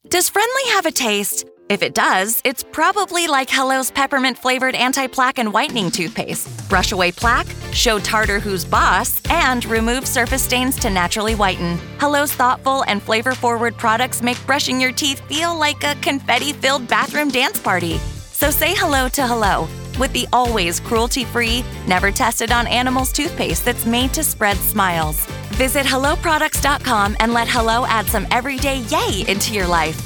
Does friendly have a taste? If it does, it's probably like Hello's peppermint-flavored anti-plaque and whitening toothpaste. Brush away plaque, show tartar who's boss, and remove surface stains to naturally whiten. Hello's thoughtful and flavor-forward products make brushing your teeth feel like a confetti-filled bathroom dance party. So say hello to Hello with the always cruelty-free, never tested on animals toothpaste that's made to spread smiles. Visit HelloProducts.com and let Hello add some everyday yay into your life.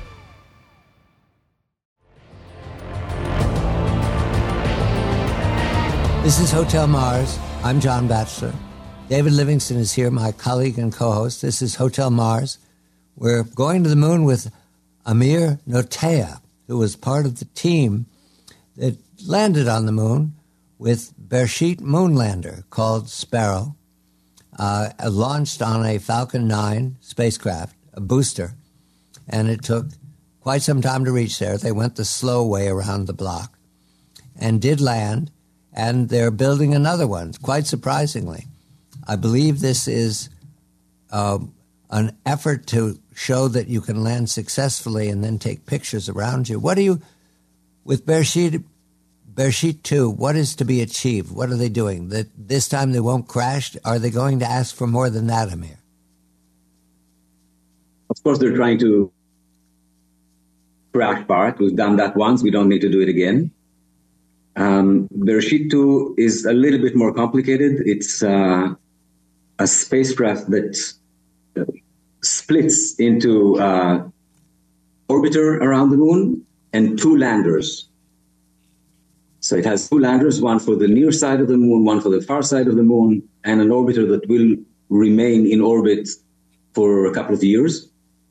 This is Hotel Mars. I'm John Batchelor. David Livingston is here, my colleague and co-host. This is Hotel Mars. We're going to the moon with Amir Notea, who was part of the team that landed on the moon with Beresheet Moonlander, called Sparrow, launched on a Falcon 9 spacecraft, a booster, and it took quite some time to reach there. They went the slow way around the block and did land, and they're building another one, quite surprisingly. I believe this is an effort to show that you can land successfully and then take pictures around you. What do you, with Beresheet 2, what is to be achieved? What are they doing? That this time they won't crash? Are they going to ask for more than that, Amir? Of course, they're trying to crash part. We've done that once. We don't need to do it again. Beresheet 2 is a little bit more complicated. It's a spacecraft that splits into orbiter around the moon and 2 landers. So it has 2 landers, one for the near side of the moon, one for the far side of the moon, and an orbiter that will remain in orbit for a couple of years.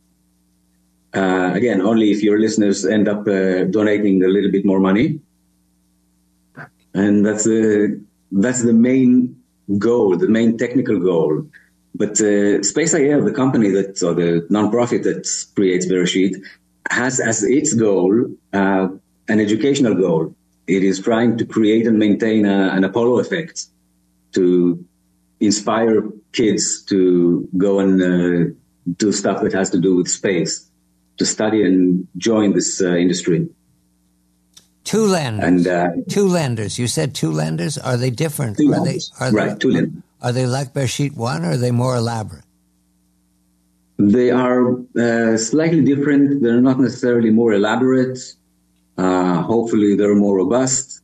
Again, only if your listeners end up donating a little bit more money. And that's the main goal, the main technical goal. But Space.il, the company or the nonprofit that creates Beresheet, has as its goal an educational goal. It is trying to create and maintain an Apollo effect to inspire kids to go and do stuff that has to do with space, to study and join this industry. 2 landers. And 2 landers. You said 2 landers. Are they different? 2 landers. 2 landers. Are they like Beresheet 1, or are they more elaborate? They are slightly different. They're not necessarily more elaborate. Hopefully, they're more robust.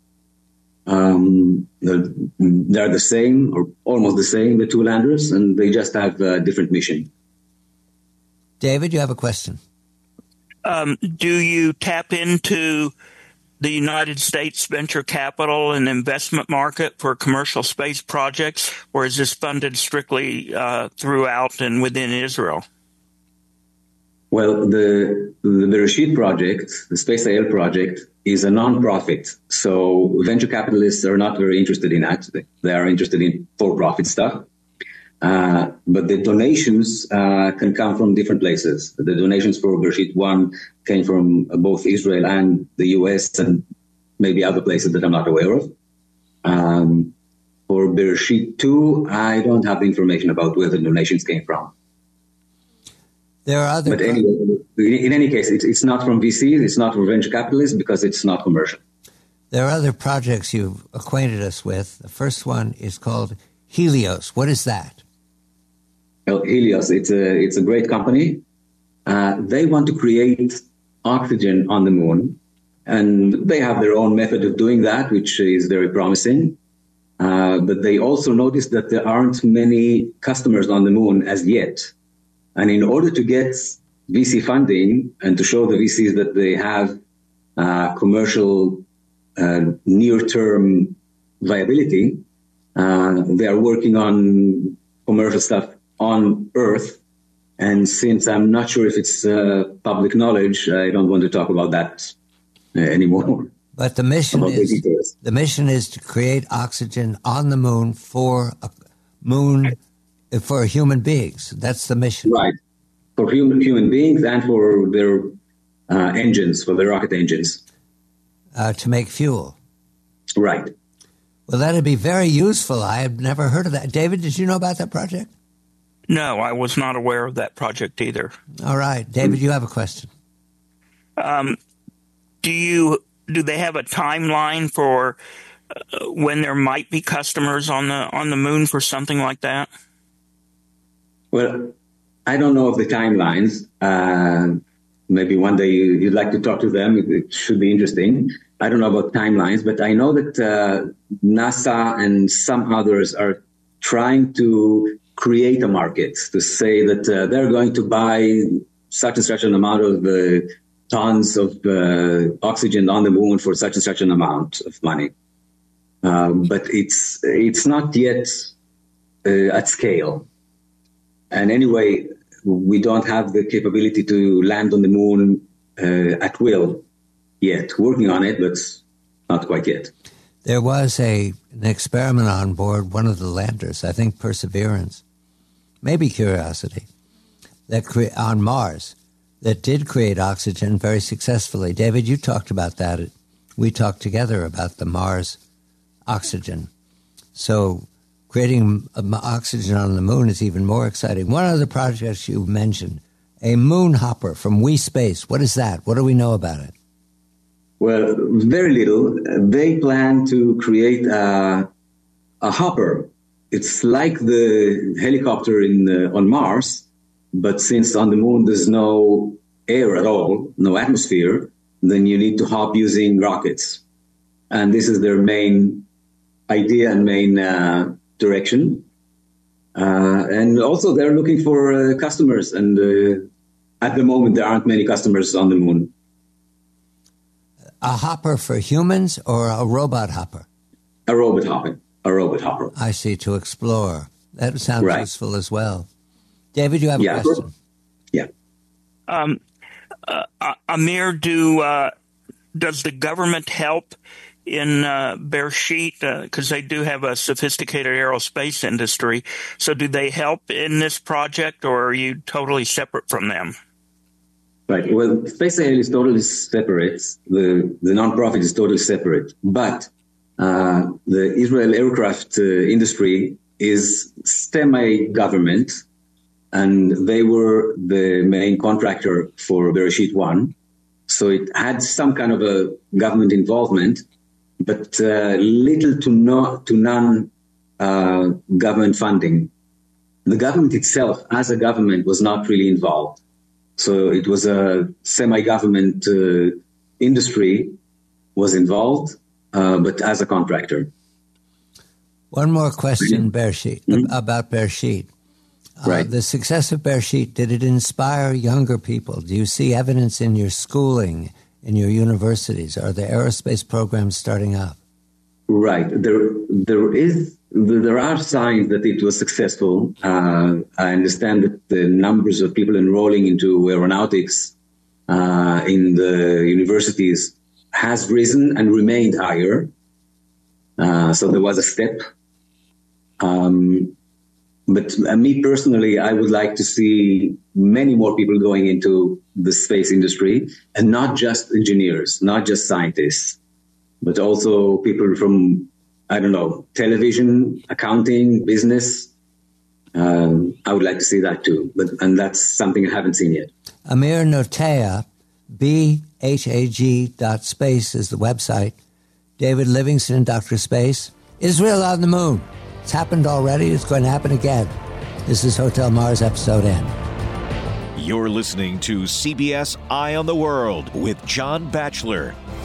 They're the same, or almost the same, the 2 landers, and they just have a different mission. David, you have a question. Do you tap into the United States venture capital and investment market for commercial space projects, or is this funded strictly throughout and within Israel? Well, the Beresheet project, the Space.il project, is a non-profit. So venture capitalists are not very interested in that. They are interested in for-profit stuff. But the donations can come from different places. The donations for Beresheet 1 came from both Israel and the US and maybe other places that I'm not aware of. For Beresheet 2, I don't have information about where the donations came from. There are other. But anyway, in any case, it's not from VCs, it's not from venture capitalists because it's not commercial. There are other projects you've acquainted us with. The first one is called Helios. What is that? Well, Helios, it's a great company. They want to create oxygen on the moon, and they have their own method of doing that, which is very promising. But they also noticed that there aren't many customers on the moon as yet. And in order to get VC funding and to show the VCs that they have commercial near-term viability, they are working on commercial stuff on Earth. And since I'm not sure if it's public knowledge, I don't want to talk about that anymore. But the mission is to create oxygen on the moon for human beings. That's the mission. Right. For human beings and for their engines, for their rocket engines. To make fuel. Right. Well, that'd be very useful. I have never heard of that. David, did you know about that project? No, I was not aware of that project either. All right. David, you have a question. Do they have a timeline for when there might be customers on the moon for something like that? Well, I don't know of the timelines. Maybe one day you'd like to talk to them. It should be interesting. I don't know about timelines, but I know that NASA and some others are trying to create a market to say that they're going to buy such and such an amount of tons of oxygen on the moon for such and such an amount of money. But it's not yet at scale. And anyway, we don't have the capability to land on the moon at will yet. Working on it, but not quite yet. There was an experiment on board one of the landers, I think Perseverance, maybe Curiosity, on Mars, that did create oxygen very successfully. David, you talked about that. We talked together about the Mars oxygen. So creating oxygen on the moon is even more exciting. One of the projects you mentioned, a moon hopper from WeSpace. What is that? What do we know about it? Well, very little. They plan to create a hopper. It's like the helicopter on Mars, but since on the moon there's no air at all, no atmosphere, then you need to hop using rockets. And this is their main idea and main direction. And also they're looking for customers. And at the moment, there aren't many customers on the moon. A hopper for humans or a robot hopper? A robot hopper. I see, to explore. That sounds right. Useful as well. David, you have a question? Yeah. Amir, does the government help in Beresheet? Because they do have a sophisticated aerospace industry. So do they help in this project, or are you totally separate from them? Right. Well, SpaceIL is totally separate. The nonprofit is totally separate. But the Israel aircraft industry is semi-government, and they were the main contractor for Beresheet 1. So it had some kind of a government involvement, but little to none government funding. The government itself, as a government, was not really involved. So it was a semi-government industry was involved, but as a contractor. One more question, Beresheet, about Beresheet. Right. The success of Beresheet, did it inspire younger people? Do you see evidence in your schooling, in your universities? Are the aerospace programs starting up? Right. There are signs that it was successful. I understand that the numbers of people enrolling into aeronautics in the universities has risen and remained higher. So there was a step. But me personally, I would like to see many more people going into the space industry, and not just engineers, not just scientists, but also people from, I don't know, television, accounting, business. I would like to see that too, and that's something I haven't seen yet. Amir Notea, BHAG.space is the website. David Livingston, Dr. Space. Israel on the moon. It's happened already. It's going to happen again. This is Hotel Mars Episode N. You're listening to CBS Eye on the World with John Batchelor.